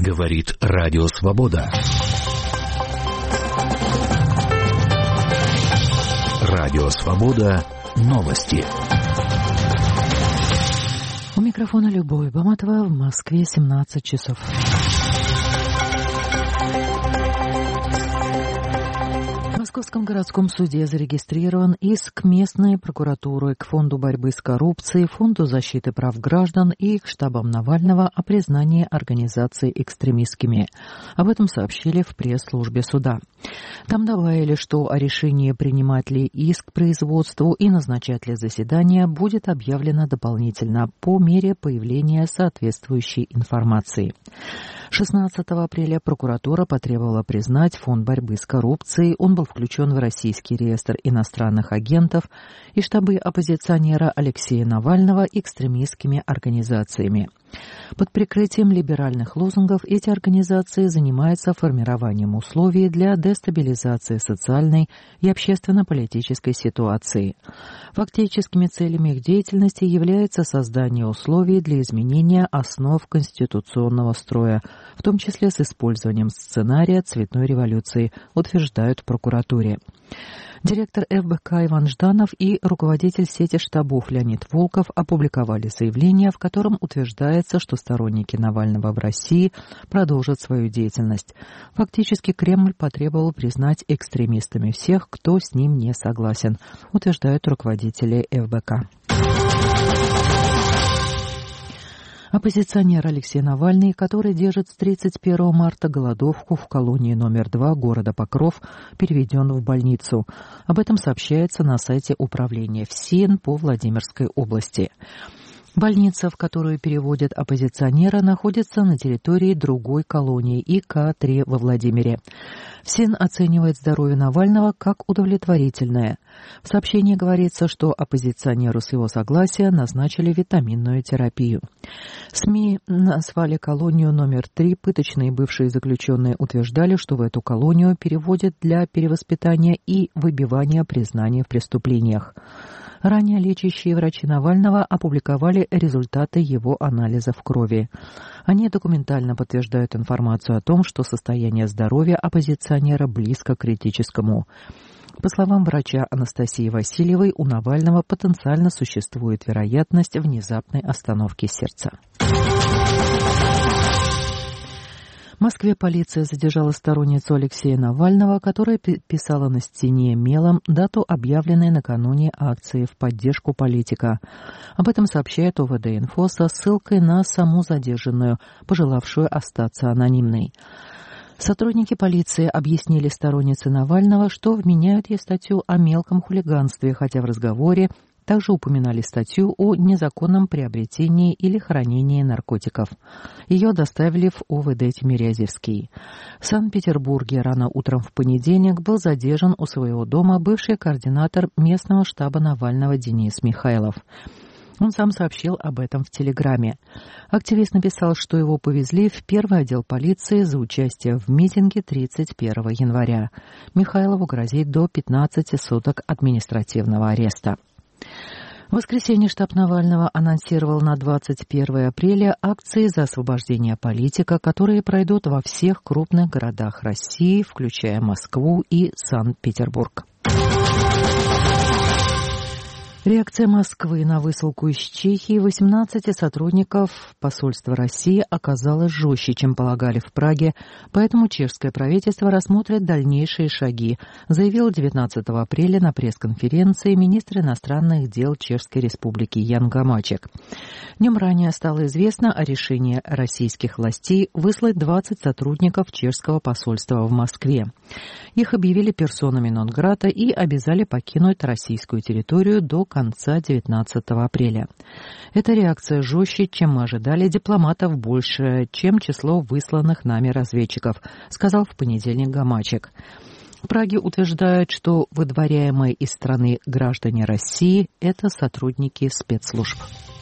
Говорит Радио Свобода. Радио Свобода. Новости. У микрофона Любовь Баматова. В Москве 17 часов. В Московском городском суде зарегистрирован иск местной прокуратуры к Фонду борьбы с коррупцией, Фонду защиты прав граждан и к штабам Навального о признании организаций экстремистскими. Об этом сообщили в пресс-службе суда. Там добавили, что о решении, принимать ли иск к производству и назначать ли заседание, будет объявлено дополнительно по мере появления соответствующей информации. 16 апреля прокуратура потребовала признать Фонд борьбы с коррупцией. Он был включен в Российский реестр иностранных агентов и штабы оппозиционера Алексея Навального экстремистскими организациями. Под прикрытием либеральных лозунгов эти организации занимаются формированием условий для дестабилизации социальной и общественно-политической ситуации. Фактическими целями их деятельности является создание условий для изменения основ конституционного строя, в том числе с использованием сценария цветной революции, утверждают в прокуратуре. Директор ФБК Иван Жданов и руководитель сети штабов Леонид Волков опубликовали заявление, в котором утверждается, что сторонники Навального в России продолжат свою деятельность. Фактически Кремль потребовал признать экстремистами всех, кто с ним не согласен, утверждают руководители ФБК. Оппозиционер Алексей Навальный, который держит с 31 марта голодовку в колонии номер 2 города Покров, переведен в больницу. Об этом сообщается на сайте управления ФСИН по Владимирской области. Больница, в которую переводят оппозиционера, находится на территории другой колонии ИК-3 во Владимире. ФСИН оценивает здоровье Навального как удовлетворительное. В сообщении говорится, что оппозиционеру с его согласия назначили витаминную терапию. СМИ назвали колонию номер 3. Пыточные бывшие заключенные утверждали, что в эту колонию переводят для перевоспитания и выбивания признания в преступлениях. Ранее лечащие врачи Навального опубликовали результаты его анализов крови. Они документально подтверждают информацию о том, что состояние здоровья оппозиционера близко к критическому. По словам врача Анастасии Васильевой, у Навального потенциально существует вероятность внезапной остановки сердца. В Москве полиция задержала сторонницу Алексея Навального, которая писала на стене мелом дату объявленной накануне акции в поддержку политика. Об этом сообщает ОВД-инфо со ссылкой на саму задержанную, пожелавшую остаться анонимной. Сотрудники полиции объяснили стороннице Навального, что вменяют ей статью о мелком хулиганстве, хотя в разговоре также упоминали статью о незаконном приобретении или хранении наркотиков. Ее доставили в ОВД Тимирязевский. В Санкт-Петербурге рано утром в понедельник был задержан у своего дома бывший координатор местного штаба Навального Денис Михайлов. Он сам сообщил об этом в Телеграме. Активист написал, что его повезли в первый отдел полиции за участие в митинге 31 января. Михайлову грозит до 15 суток административного ареста. В воскресенье штаб Навального анонсировал на 21 апреля акции за освобождение политика, которые пройдут во всех крупных городах России, включая Москву и Санкт-Петербург. Реакция Москвы на высылку из Чехии 18 сотрудников посольства России оказалась жестче, чем полагали в Праге, поэтому чешское правительство рассмотрит дальнейшие шаги, заявил 19 апреля на пресс-конференции министр иностранных дел Чешской Республики Ян Гамачек. Днем ранее стало известно о решении российских властей выслать 20 сотрудников чешского посольства в Москве. Их объявили персонами нон-грата и обязали покинуть российскую территорию до конца 19 апреля. Эта реакция жестче, чем мы ожидали, дипломатов больше, чем число высланных нами разведчиков, сказал в понедельник Гамачек. В Праге утверждают, что выдворяемые из страны граждане России – это сотрудники спецслужб.